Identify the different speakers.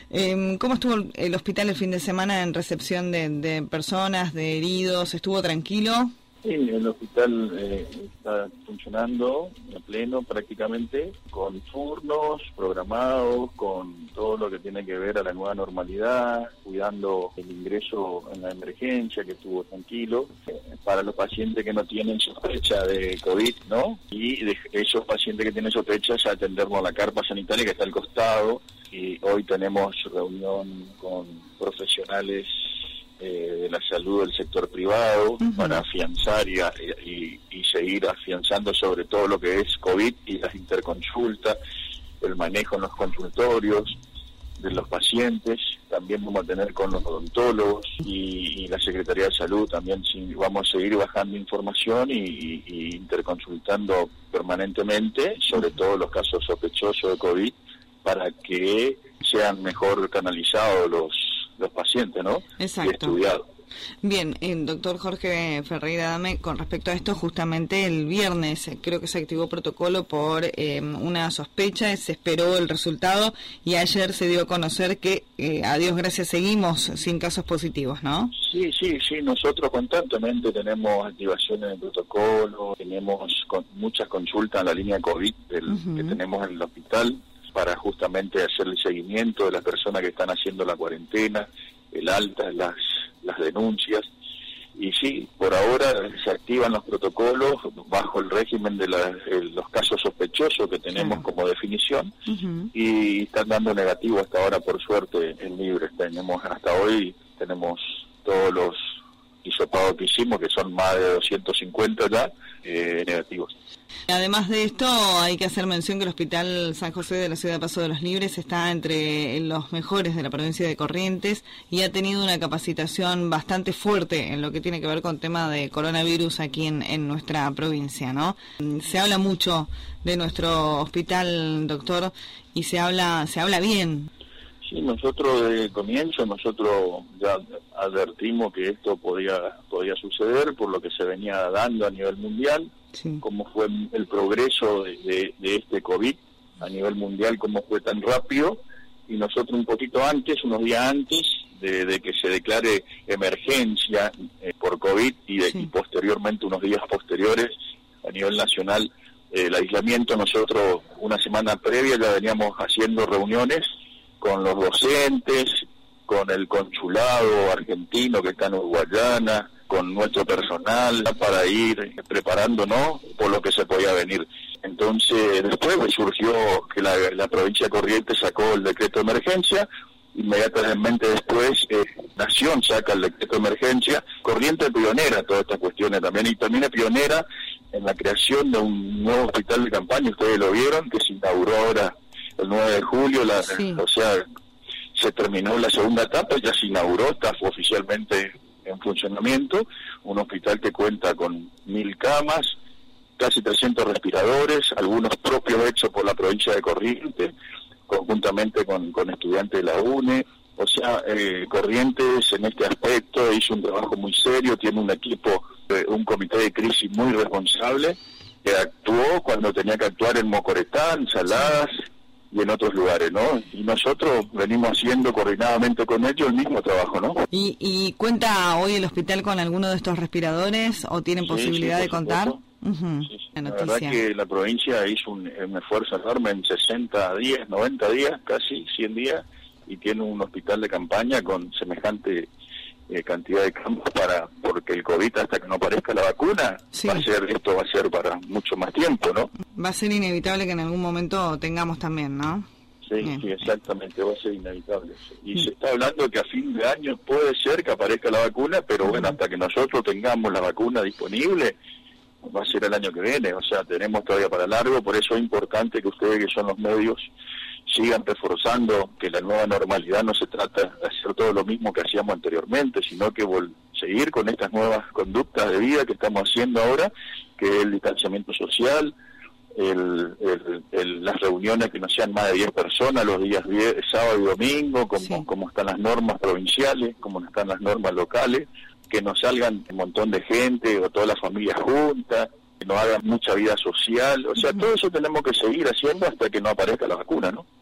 Speaker 1: ¿Cómo estuvo el hospital el fin de semana en recepción de personas, de heridos? ¿Estuvo tranquilo?
Speaker 2: Sí, el hospital está funcionando a pleno prácticamente, con turnos programados, con todo lo que tiene que ver a la nueva normalidad, cuidando el ingreso en la emergencia, que estuvo tranquilo, para los pacientes que no tienen sospecha de COVID, ¿no? Y de esos pacientes que tienen sospecha, ya atenderlos a la carpa sanitaria que está al costado, y hoy tenemos reunión con profesionales de la salud del sector privado para afianzar y seguir afianzando sobre todo lo que es COVID y las interconsultas, el manejo en los consultorios de los pacientes. También vamos a tener con los odontólogos y la Secretaría de Salud también, vamos a seguir bajando información y interconsultando permanentemente sobre todo los casos sospechosos de COVID para que sean mejor canalizados los pacientes, ¿no?
Speaker 1: Exacto.
Speaker 2: Y estudiados.
Speaker 1: Bien, doctor Jorge Ferreira Adame, con respecto a esto, justamente el viernes creo que se activó protocolo por una sospecha, se esperó el resultado y ayer se dio a conocer que, a Dios gracias, seguimos sin casos positivos, ¿no?
Speaker 2: Sí, nosotros constantemente tenemos activaciones de protocolo, tenemos muchas consultas en la línea COVID que tenemos en el hospital, para justamente hacer el seguimiento de las personas que están haciendo la cuarentena, el alta, las denuncias. Y sí, por ahora se activan los protocolos bajo el régimen de los casos sospechosos que tenemos como definición, y están dando negativo hasta ahora, por suerte, en Libres. Hasta hoy tenemos todos los hisopados que hicimos, que son más de 250 ya, negativos.
Speaker 1: Además de esto, hay que hacer mención que el Hospital San José de la Ciudad de Paso de los Libres está entre los mejores de la provincia de Corrientes y ha tenido una capacitación bastante fuerte en lo que tiene que ver con tema de coronavirus aquí en nuestra provincia, ¿no? Se habla mucho de nuestro hospital, doctor, y se habla bien.
Speaker 2: Sí, nosotros desde el comienzo, ya advertimos que esto podía suceder por lo que se venía dando a nivel mundial, cómo fue el progreso de este COVID a nivel mundial, cómo fue tan rápido, y nosotros un poquito antes, unos días antes de que se declare emergencia por COVID y posteriormente, unos días posteriores, a nivel nacional, el aislamiento, nosotros una semana previa ya veníamos haciendo reuniones con los docentes, con el consulado argentino que está en Uruguayana, con nuestro personal, para ir preparándonos por lo que se podía venir. Entonces, después surgió que la provincia de Corrientes sacó el decreto de emergencia, inmediatamente después Nación saca el decreto de emergencia. Corrientes es pionera en todas estas cuestiones también, y también es pionera en la creación de un nuevo hospital de campaña, ustedes lo vieron, que se inauguró ahora el 9 de julio, o sea, se terminó la segunda etapa, ya se inauguró, está oficialmente en funcionamiento, un hospital que cuenta con 1000 camas, casi 300 respiradores, algunos propios hechos por la provincia de Corrientes, conjuntamente con estudiantes de la UNE. O sea, Corrientes en este aspecto hizo un trabajo muy serio, tiene un equipo, un comité de crisis muy responsable, que actuó cuando tenía que actuar en Mocoretán, Saladas y en otros lugares, ¿no? Y nosotros venimos haciendo coordinadamente con ellos el mismo trabajo, ¿no?
Speaker 1: ¿Y cuenta hoy el hospital con alguno de estos respiradores o tienen posibilidad de contar?
Speaker 2: La verdad que la provincia hizo un esfuerzo enorme en 60 días, 90 días, casi 100 días, y tiene un hospital de campaña con semejante cantidad de campos porque el COVID, hasta que no aparezca la vacuna, va a ser para mucho más tiempo, ¿no?
Speaker 1: Va a ser inevitable que en algún momento tengamos también, ¿no?
Speaker 2: Sí, exactamente, va a ser inevitable. Y se está hablando que a fin de año puede ser que aparezca la vacuna, pero bueno, hasta que nosotros tengamos la vacuna disponible, va a ser el año que viene, o sea, tenemos todavía para largo. Por eso es importante que ustedes, que son los medios, sigan reforzando que la nueva normalidad no se trata de hacer todo lo mismo que hacíamos anteriormente, sino que seguir con estas nuevas conductas de vida que estamos haciendo ahora, que es el distanciamiento social, las reuniones que no sean más de 10 personas los días sábado y domingo, como están las normas provinciales, como están las normas locales, que no salgan un montón de gente o todas las familias juntas, que no hagan mucha vida social. O sea, todo eso tenemos que seguir haciendo hasta que no aparezca la vacuna, ¿no?